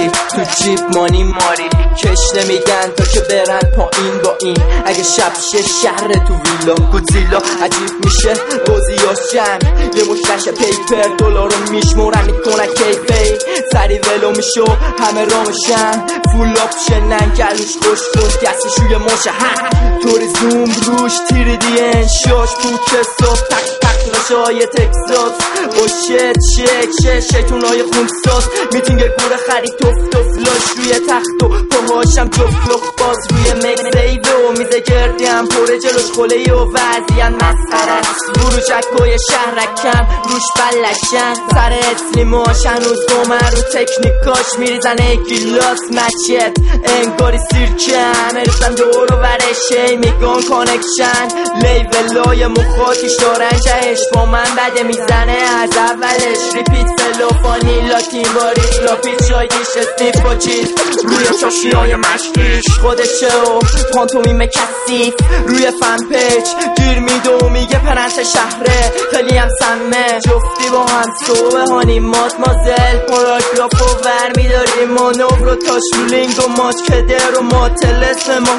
داری تو جیب مانی ماری کش نمیدن تا که برن پایین با این اگه شب شه شهر تو ویلا گودزیلا عجیب میشه بازیاشن یه مشتش پیپر دلارو میشمورن میکنن کیفی سری ولو میشو همه رامشن فول آپشنن گلوش خوش دستی شوی ماشه توری زوم روش تیری دین شاش پوچه صاف تک تک رشای تکساس با شت شیطونای خونساز میتینگ گوره خرید توف لاش روی تخت و پاهاشم جفت باز روی مکسیبه و میزه گردیم پره جلوش خله و وضعیت مسخره بروچکای شهرکم روش بلشن سر اسلیماش هنوز دومن رو تکنیکاش میریزن گیلاس مچت انگاری سیرکن ارسن دور و ورشه میگن کانکشن لیولای مخاطیش دارن جهش با من بده میزنه از اولش ریپیت فلوفانی لاتین باریش لاپیت شایدیش اسنیف با چیز روی چاشی های مشکیش خودشه و پانتومیم کثیف روی فن پیج گیر میده و میگه پرنس شهره خیلی هم سمه جفتی با هم صبح هانی مازل پاراگراف و ور میداریم مانور رو تاش رولینگ و ماچ کدر و ماتلسم ما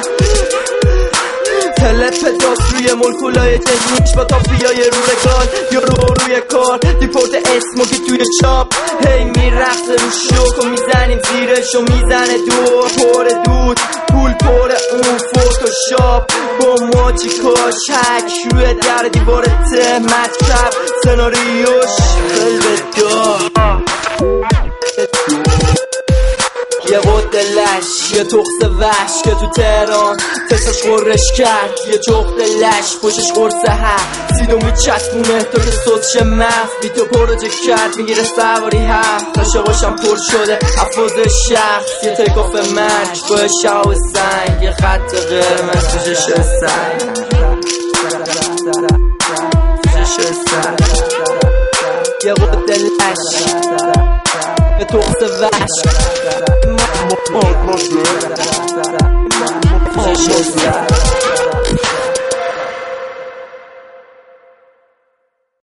تلپ داست روی مولکولای تکنیک با تافیای رو رکال یا روی کار دیپورت اسموکی توی چاپ هی میرخصه رو شوک و میزنیم زیرش و میزنه دور پر دود پول پر اون فوتوشاپ با ماچی کاشک روی در دیوارت مطلب سناریوش خیلی دار یه قدلش یه تخت وحش که تو تهران تسش قرش کرد یه جغد لش پشش قرصه سیدو میچسبونه تا که صدش مف بی تو پروژه کرد میگیره سواری هفت عاشقاشم پر شده افاظ شخص یه تکاف مرگ با شاو سنگ یه خط قرمز تو چش سنگ یه قدلش یه تخت وحش